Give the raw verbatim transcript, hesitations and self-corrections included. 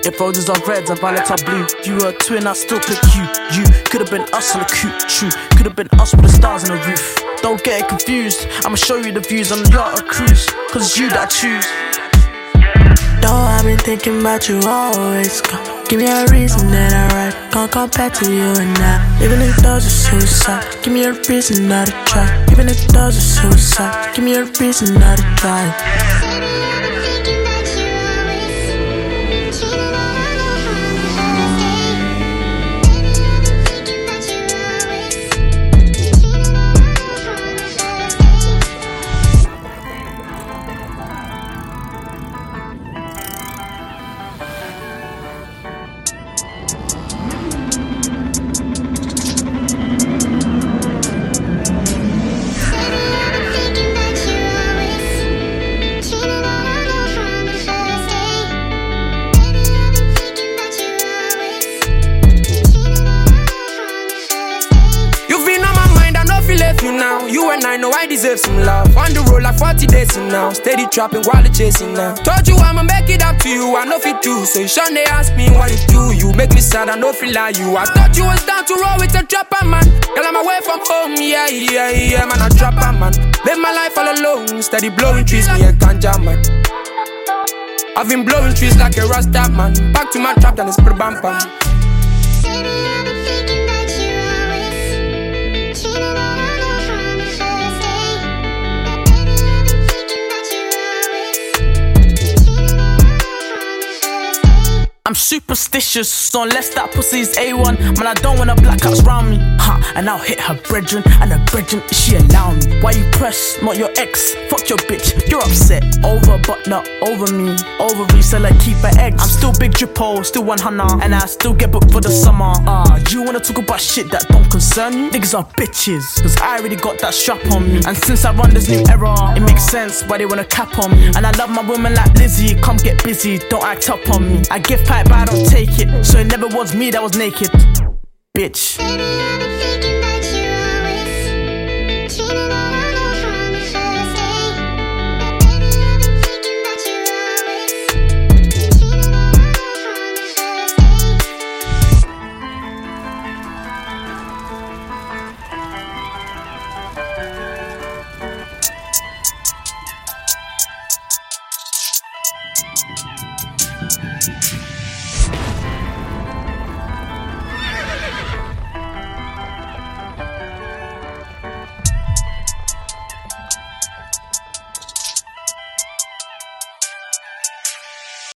If roses are red and violets are blue, if you were a twin, I'd still pick you. You could've been us on the coupe, true. Could've been us with the stars on the roof. Don't get it confused, I'ma show you the views on the yacht or cruise, cause it's you that I choose. Though I've been thinking about you always. Give me a reason that I ride. Can't compare to you and I. Even if those are suicide, give me a reason not to try. Even if those are suicide, give me a reason not to try. You now, you and I know I deserve some love. On the road like forty days from now, steady trapping while it's chasing now. Told you I'ma make it up to you, I know fit do. So you shouldn't they ask me what it do. You make me sad, I know feel like you. I thought you was down to roll with a trapper man. Girl, I'm away from home, yeah, yeah, yeah, man, a trapper man. Live my life all alone, steady blowing trees, me a ganja man. I've been blowing trees like a Rasta man. Back to my trap, then it's pretty bam bam. I'm superstitious, so unless that pussy's A one, man, I don't want her blackouts round me. Ha, and I'll hit her brethren, and her brethren, she allow me. Why you press, not your ex? Fuck your bitch, you're upset. Over, but not over me. Ovary, so like keep her eggs. I'm still big drippo, still one hundred, and I still get booked for the summer. Ah, uh, you wanna talk about shit that don't concern you? Niggas are bitches, cause I already got that strap on me. And since I run this new era, it makes sense why they wanna cap on me. And I love my women like Lizzie, come get busy, don't act up on me. I give pipe, but I don't take it, so it never was me that was naked. Bitch. Baby, I've been thinking that you always cheating on